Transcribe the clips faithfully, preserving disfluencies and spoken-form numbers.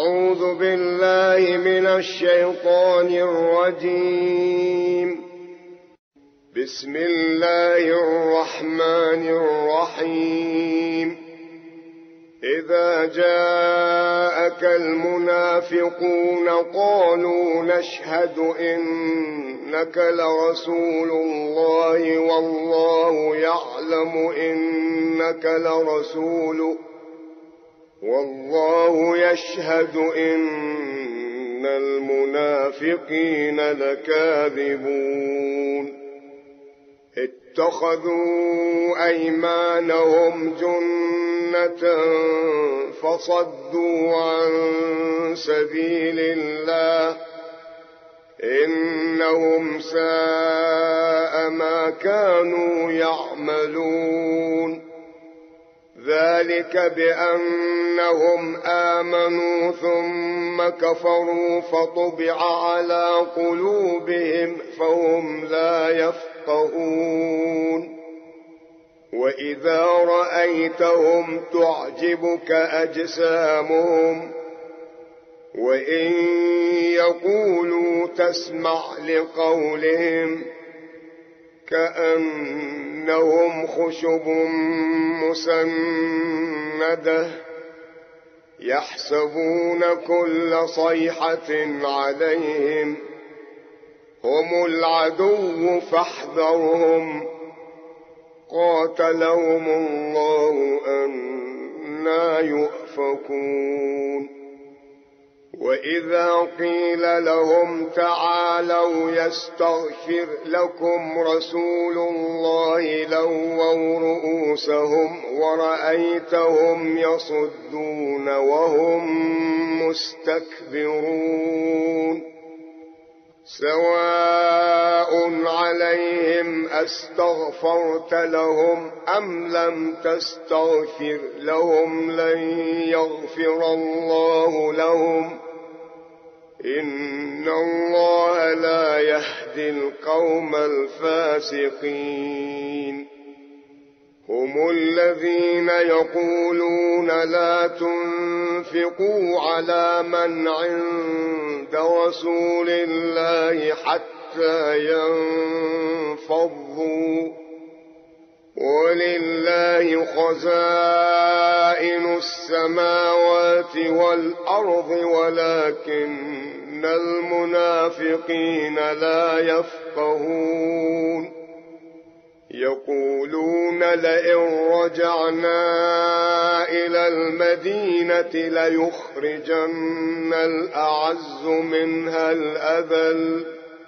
أعوذ بالله من الشيطان الرجيم. بسم الله الرحمن الرحيم. إذا جاءك المنافقون قالوا نشهد إنك لرسول الله والله يعلم إنك لرسوله والله يشهد إن المنافقين لكاذبون. اتخذوا أيمانهم جنة فصدوا عن سبيل الله إنهم ساء ما كانوا يعملون. ذلك بأنهم آمنوا ثم كفروا فطبع على قلوبهم فهم لا يفقهون. وإذا رأيتهم تعجبك أجسامهم وإن يقولوا تسمع لقولهم كأنهم خشب مسندة يحسبون كل صيحة عليهم هم العدو فاحذرهم قاتلهم الله أنى يؤفكون. وإذا قيل لهم تعالوا يستغفر لكم رسول الله لووا رؤوسهم ورأيتهم يصدون وهم مستكبرون. سواء عليهم أستغفرت لهم أم لم تستغفر لهم لن يغفر الله لهم إن الله لا يهدي القوم الفاسقين. هم الذين يقولون لا تنفقوا على من عند رسول الله حتى ينفضوا ولله خزائن السماوات والأرض ولكن المنافقين لا يفقهون. يقولون لئن رجعنا إلى المدينة ليخرجن الأعز منها الأذل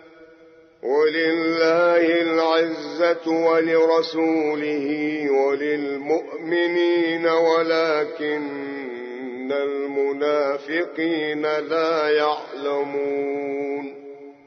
ولله العزة ولرسوله وللمؤمنين ولكن المنافقين لا يعلمون.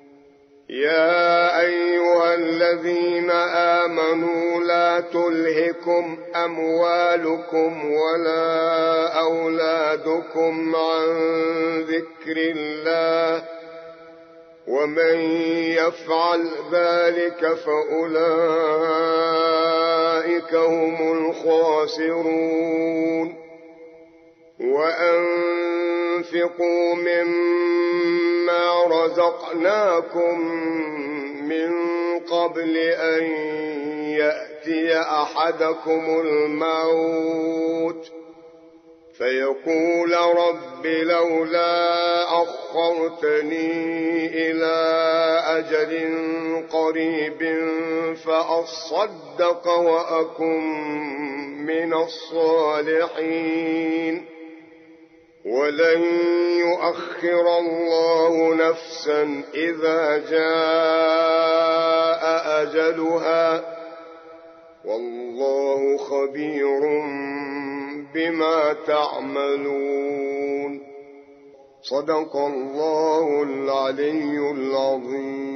يا أيها الذين آمنوا لا تلهكم أموالكم ولا أولادكم عن ذكر الله ومن يفعل ذلك فأولئك هم الخاسرون. وأنفقوا مما رزقناكم من قبل أن يأتي أحدكم الموت فيقول رب لولا أخرتني إلى أجل قريب فأصدق وأكن من الصالحين ولن يؤخر الله نفسا إذا جاء أجلها والله خبير بما تعملون. صدق الله العلي العظيم.